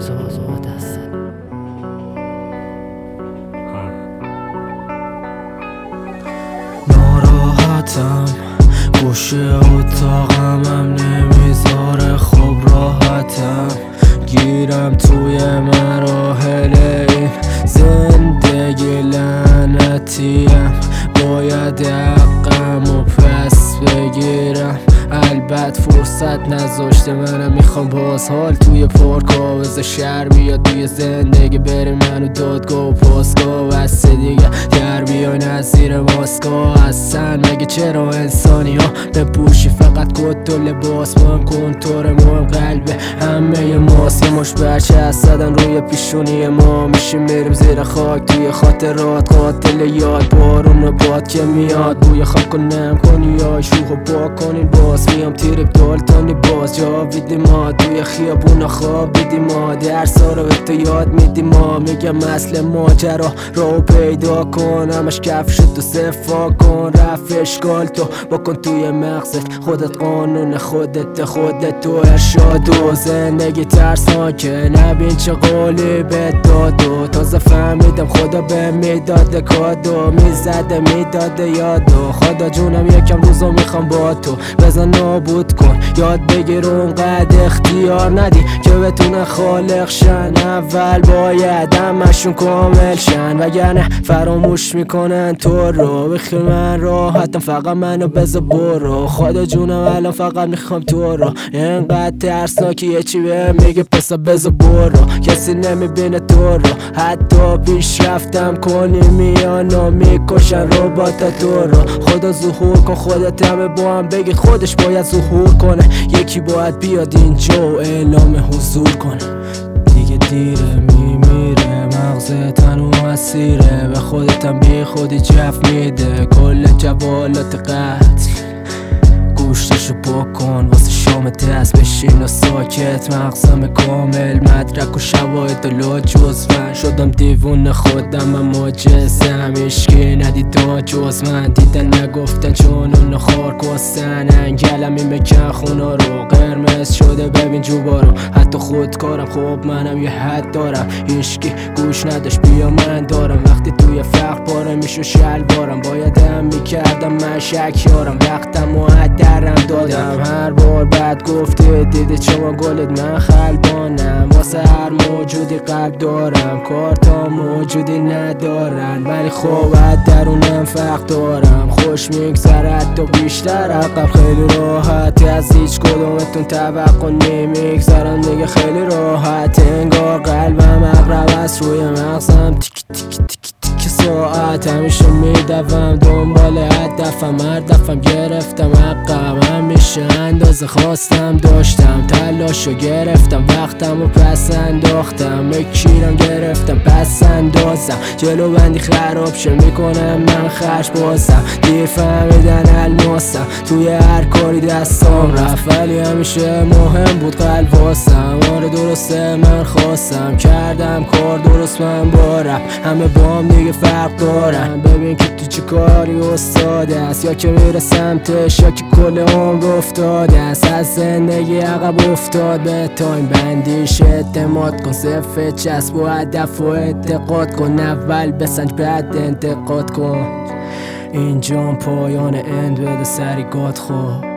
ناراحتم گوشه اتاقم نمیذاره خوب راحتم گیرم توی مراحل این زندگی لعنتیم باید حقم و پس بگیرم البته فرصت نذاشته منم میخوام باز حال توی پرکاوز شهر بیاد توی زندگی بریم منو دادگاه و پاسگاه بس دیگه در بیای نزیر ماسکا هستن مگه چرا انسانی ها بپوشی فقط کت و لباس مهم کنتور مهم قلبه همه ماست یه مش برچه هستدن روی پیشونی ما میشیم میریم زیر خاک توی خاطرات قاتل یاد بارون و باد که میاد بوی خواب کنم کنی یا شوخ و پاک کنین باز میام تیرب دالتانی باز جاویدی ما توی خیابون خوابیدی ما درسا رو به تو یاد میدی ما میگم اصل ماجرا رو پیدا کن همش کف شد و صفا کن رفت اشکال تو بکن توی مغزت خودت قانون خودت تو ارشاد و زندگی ترسناکه نبین چه قولی به داد و تازه فهمیدم خدا به میداده کادو میزده میداده یادو خدا جونم یکم روزو میخوام با تو بزن نابود کن یاد بگیر اونقدر اختیار ندی که بتونه خالق شن اول باید همشون کامل شن وگرنه فراموش میکنن تو رو بخیر من راحتم فقط منو بذار برو خدا جونم الان فقط میخوام تو رو اینقدر ترسناکی یه چی بهم میگه پسا بذار برو کسی نمیبینه تو رو حتی پیش رفتم کنی میان و میکشن رباتا تو رو خدا ظهور کن خودت همه با هم بگی خودش باید ظهور کنه یکی باید بیاد اینجا و اعلام حضور کنه دیگه دیره میمیره مغزت هنوز اسیره به خودتم بی خودی جف میده کل جوالات قتل گوشتشو بکن واسه شام دست بشین و ساکت مغزم کامل مدرک و شواهد و لا جز من شدم دیوون خودم اما جزم اشکی ندید تا جز من دیدن نگفتن چون اونو خار کستن انگلم این مکن خونا رو قرمز شده ببین جوبا رو حتی خودکارم خب منم یه حد دارم اشکی گوش نداشت بیا من دارم وقتی توی فقر پاره میشو شلوارم باید هم میکردم من شک یارم وقتم معدرم دادم هر بار بعد گفته دیده شما گلت من خلبانم واسه هر موجودی قلب دارم کارتا موجودی ندارن ولی خب درونم فقر دارم خوش میگذرد تو بیشتر عقب خیلی راحت از هیچ کدومتون توقع نمیگذارم دیگه خیلی راحت انگار قلبم اقرب است روی مغزم تیک تیک تیک ساعت همیشه میدوم دنبال هدفم هر دفعم گرفتم حقم همیشه اندازه خواستم داشتم تلاشو گرفتم وقتم و پس انداختم بکیرم گرفتم پس اندازم جلو بندی خراب شه میکنم من خرج بازم دیر فهمیدن الماسم توی هر کاری دستام رفت ولی همیشه مهم بود قلب واسم آره درسته من خواستم کردم کار درست من بارم همه با هم دیگه فرق دارن ببین که تو چه کاری استاده است یا که میره سمتش یا که کل عمر افتاده است از زندگی عقب افتاد به تایم بندیش اعتماد کن صرف چسب و هدف و اعتقاد کن اول بسنج بعد انتقاد کن اینجا پایان اند بده سری گاد خود